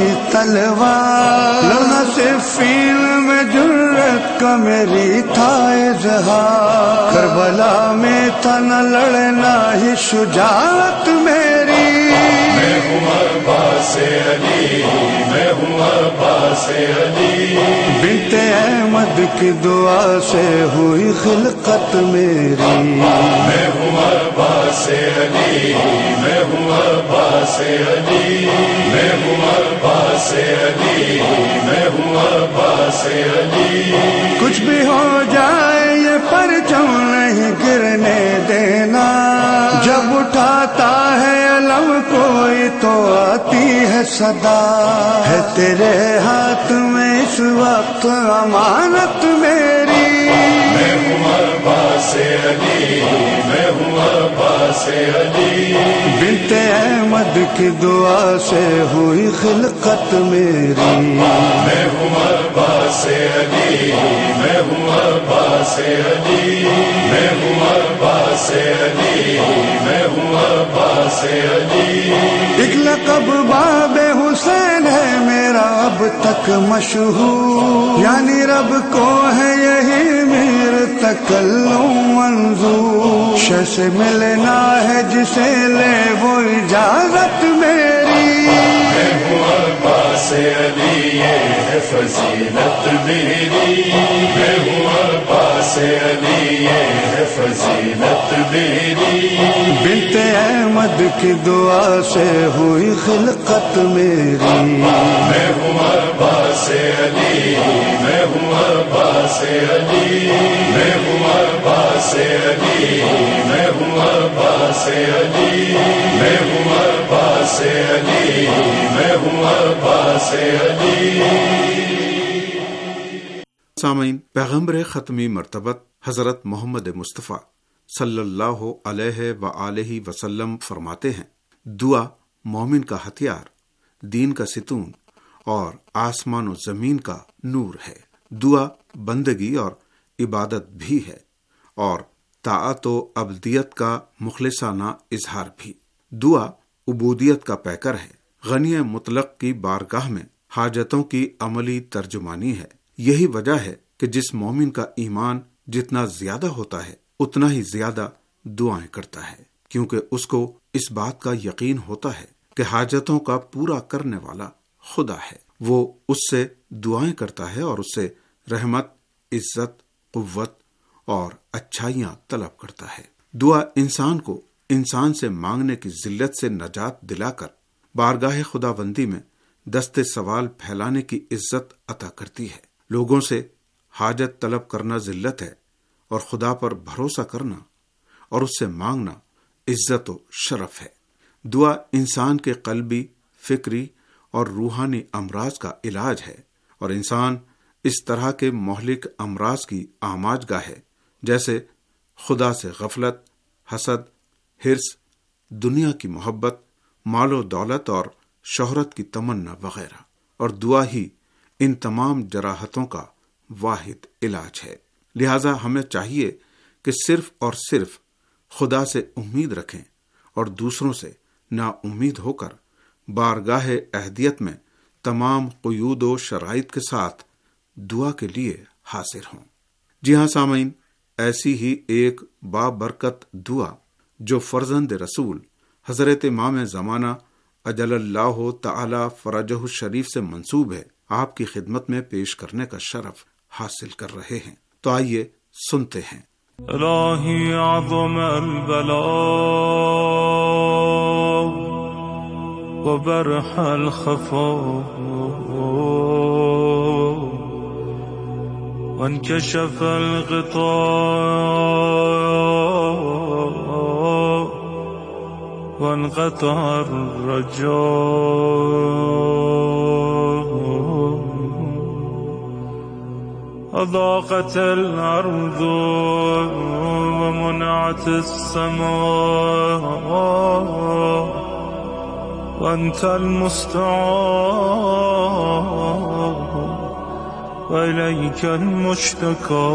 J: तलवार, लम्हा से फील में जुर्रत का मेरी था इज़हार, करबला में था न लड़ना ही शुजाअत मेरी।
I: मैं हूँ अब्बास अली, मैं हूँ अब्बास अली,
J: बिन्ते अहमद की दुआ से हुई खिलकत मेरी।
I: मैं हूँ अब्बास अली, मैं हूँ अब्बास अली, मैं हूँ अब्बास अली, मैं हूँ अब्बास अली।
J: कुछ भी हो जाए ये परचम नहीं गिरने देना, जब उठाता है अलम कोई तो आती है सदा, है तेरे हाथ में इस वक्त अमानत मेरी।
I: मैं हूँ अब्बास अली, मैं हूँ अब्बास अली,
J: बिन्ते अहमद की दुआ से हुई खिलकत मेरी।
I: मैं हूँ अब्बास عباس علی میں ہوں عباس علی میں ہوں عباس علی میں ہوں عباس علی
J: ایک لقب باب حسین ہے میرا اب تک مشہور یعنی رب کو ہے یہی میر تکلم منظور شہ سے ملنا ہے جسے لے وہ اجازت میری
I: میں ہوں عباس علی یہ ہے فضیلت میری میں ہوں عباس علی یہ ہے فضیلت میری
J: بنت احمد کی دعا سے ہوئی خلقت میری
I: میں ہوں عباس علی میں ہوں عباس علی میں ہوں عباس علی میں ہوں عباس علی میں ہوں عباس علی میں ہوں عباس علی.
K: سامعین، پیغمبر ختمی مرتبت حضرت محمد مصطفیٰ صلی اللہ علیہ وآلہ وسلم فرماتے ہیں، دعا مومن کا ہتھیار، دین کا ستون اور آسمان و زمین کا نور ہے. دعا بندگی اور عبادت بھی ہے اور طاعت و عبدیت کا مخلصانہ اظہار بھی. دعا عبودیت کا پیکر ہے، غنی مطلق کی بارگاہ میں حاجتوں کی عملی ترجمانی ہے. یہی وجہ ہے کہ جس مومن کا ایمان جتنا زیادہ ہوتا ہے اتنا ہی زیادہ دعائیں کرتا ہے، کیونکہ اس کو اس بات کا یقین ہوتا ہے کہ حاجتوں کا پورا کرنے والا خدا ہے. وہ اس سے دعائیں کرتا ہے اور اس سے رحمت، عزت، قوت اور اچھائیاں طلب کرتا ہے. دعا انسان کو انسان سے مانگنے کی ذلت سے نجات دلا کر بارگاہ خداوندی میں دست سوال پھیلانے کی عزت عطا کرتی ہے. لوگوں سے حاجت طلب کرنا ذلت ہے اور خدا پر بھروسہ کرنا اور اس سے مانگنا عزت و شرف ہے. دعا انسان کے قلبی، فکری اور روحانی امراض کا علاج ہے اور انسان اس طرح کے مہلک امراض کی آماج گاہ ہے جیسے خدا سے غفلت، حسد، حرص، دنیا کی محبت، مال و دولت اور شہرت کی تمنا وغیرہ. اور دعا ہی ان تمام جراحتوں کا واحد علاج ہے. لہذا ہمیں چاہیے کہ صرف اور صرف خدا سے امید رکھیں اور دوسروں سے نا امید ہو کر بارگاہ اہدیت میں تمام قیود و شرائط کے ساتھ دعا کے لیے حاضر ہوں. جی ہاں سامعین، ایسی ہی ایک بابرکت دعا جو فرزند رسول حضرت امام زمانہ اجل اللہ تعالی فرجہ الشریف سے منسوب ہے، آپ کی خدمت میں پیش کرنے کا شرف حاصل کر رہے ہیں. تو آئیے سنتے ہیں.
L: الہی اعظم البلاء وبرح الخفاء وانكشف الغطاء وانقطع الرجاء أضاقت الأرض ومنعت السماء وأنت المستعان وإليك المشتكى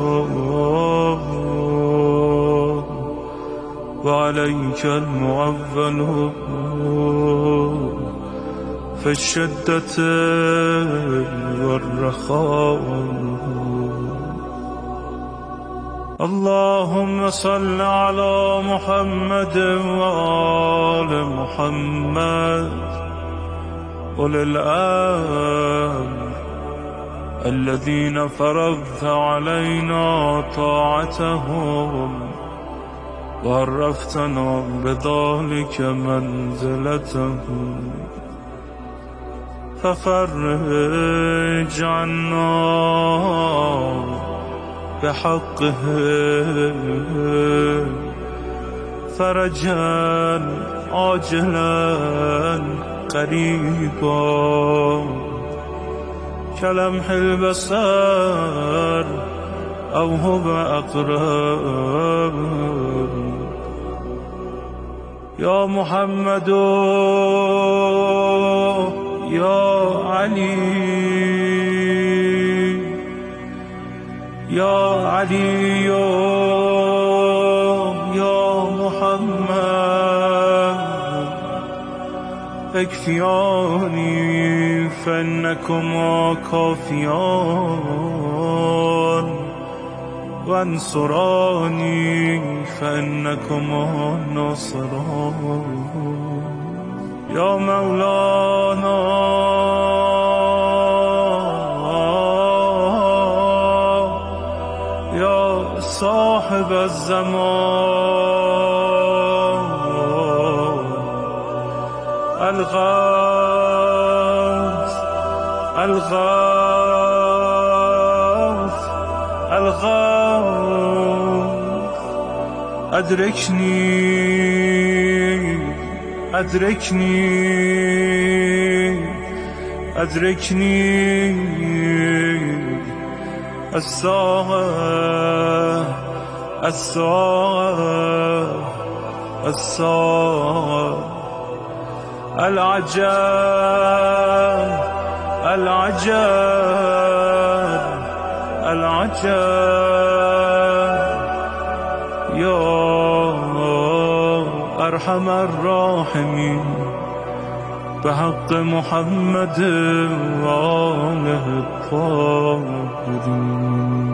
L: وعليك المعول في الشدة والرخاء. اللهم صل على محمد وآل محمد أولي الأمر الذين فرضت علينا طاعتهم وعرفتنا بذلك منزلتهم ففرج عنا بحقه فرجا عاجلا قريبا كلمح البصر أو هو أقرب. يا محمد يا علي یا علی یا محمد اکفیانی فانکما کافیان و انصرانی فانکما ناصران یا مولانا یا صاحب الزمان الغوث الغوث الغوث ادرکنی ادرکنی ادرکنی الساعة الساعة الساعة العجب العجب العجب يا ارحم الراحمين بحق محمد وآله الطاهرين.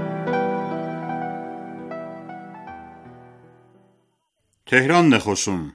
M: Tehran Nechosun